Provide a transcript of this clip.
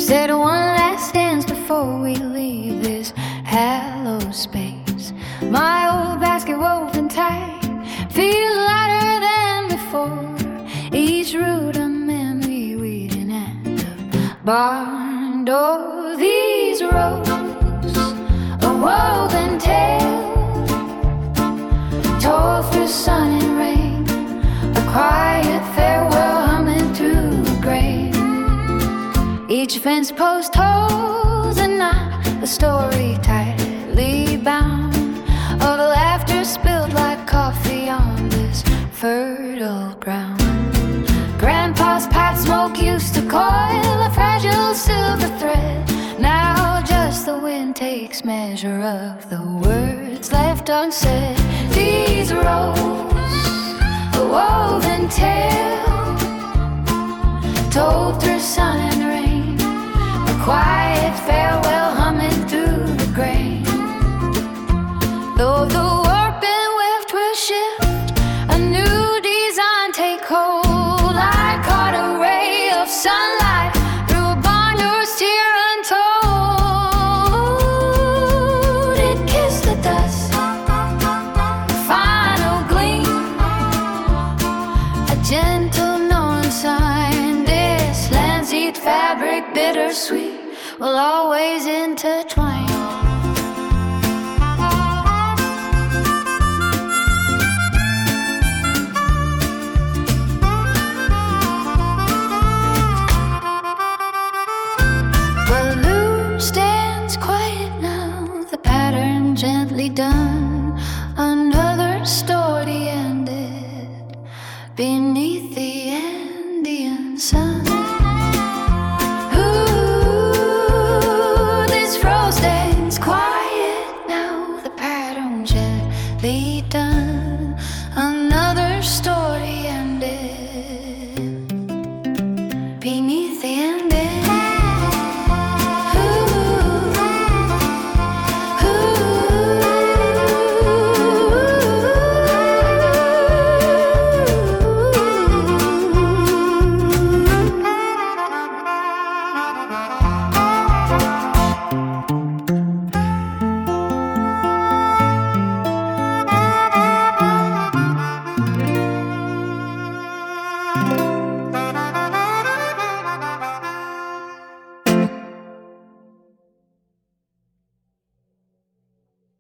Said one last dance before we leave this hallowed space. My old basket woven tight feels lighter than before. Each root a memory waiting at the barn door. These roads, a woven tale, told through sun and rain, a quiet farewell humming through the grain. Each fence post holds a knot, a story tightly bound, of laughter spilled like coffee on this fertile ground. Grandpa's pipe smoke used to coil a fragile silver thread. Now just the wind takes measure of the words left unsaid. These roads, a woven tale, told through sun and rain, a quiet farewell humming through the grain. Though the warping weft will shift, a new design take hold. I caught a ray of sunlight through a barnyard's tear untold. It kissed the dust, a final gleam, a gentle knowing sign. This land-seed fabric, bittersweet, will always intertwine. Gently done, another story ended beneath